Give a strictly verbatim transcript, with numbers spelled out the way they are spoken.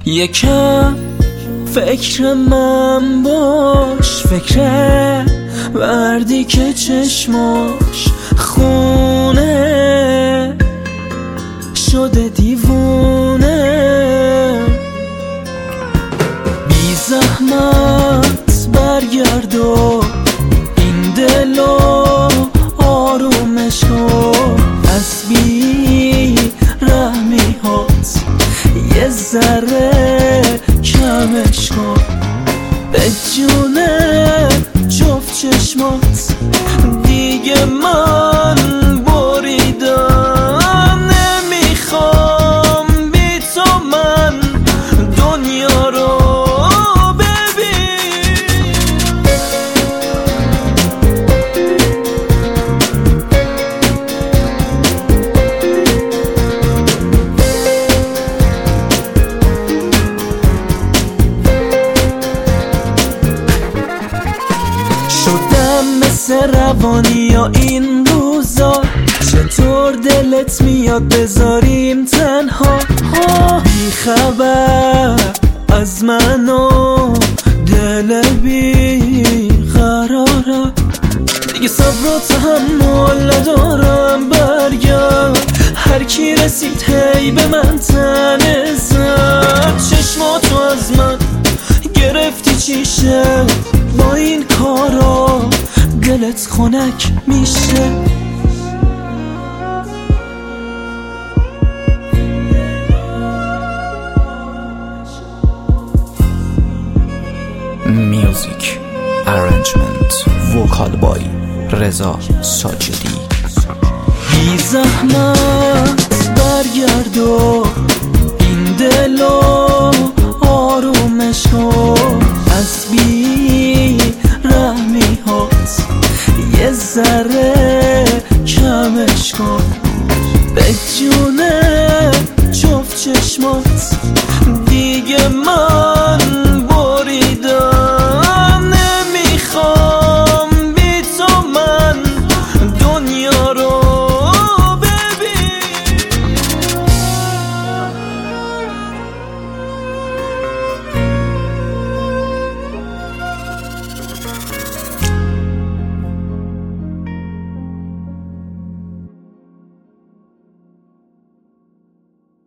یکم فکر من باش، فکر وردی که چشماش خونه شده دیوونه. بی زحمت برگرد و این دلو آرومش کن، از بی رحمی هات یه ذره کمش کن. به جونه جفت چشمات دیگه من بریدم، نمیخوام بی تو من دنیا رو ببین. شدم مثل روانی یا این روزا، چطور دلت میاد بذاریم تنها؟ بی خبر از من و دل بی قرارم، دیگه صبر و تحمل ندارم. برگرد هر کی رسید هی به من تنه زد، چشماتو از من گرفتی چیشه، با این کارا دلت خنک میشه. میوزیک ارنجمنت وکال بای رضا ساجدی. بی زحمت برگرد و این دلو آرومش کن، از بی رحمی هات یه ذره کمش کن. به جونه جفت چشمات دیگه من